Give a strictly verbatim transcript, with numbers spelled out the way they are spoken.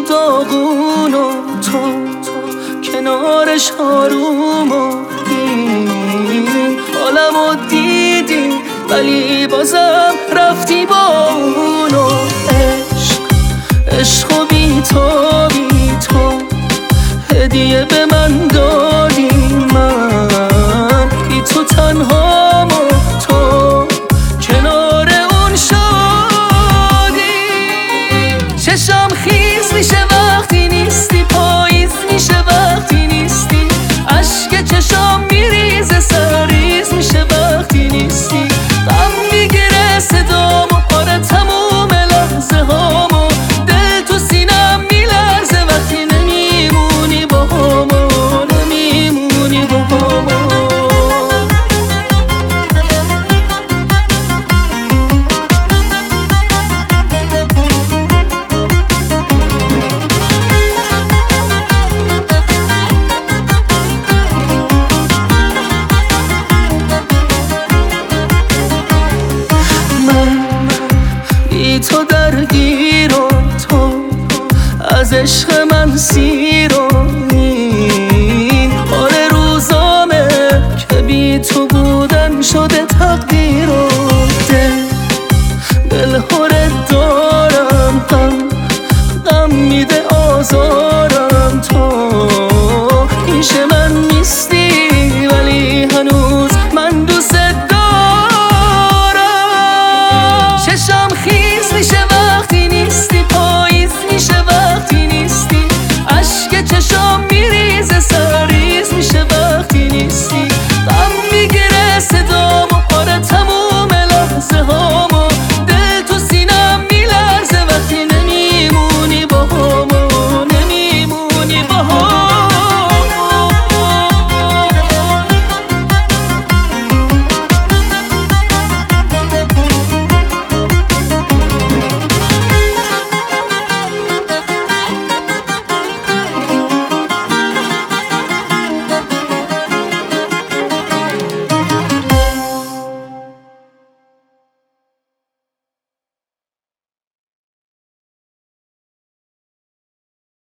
و داغون و تو کنارش آروم و این حالمو دیدی ولی بازم رفتی با اون و عشق عشق و بی تو بی تو هدیه به من دادی من بی تو تنهام و تو کنار اون شادی چشم خیز میشه وقتی نیستی پاییز میشه وقتی نیستی اشک چشم میریزه سرریز میشه وقتی نیستی غم میگیره صدامو آره تموم لحظه هامو دل تو سینم میلرزه وقتی نمیمونی با همو نمیمونی با همو بی تو درگیر و تو از عشق من سیر و این آره روزامه که بی تو بودن شد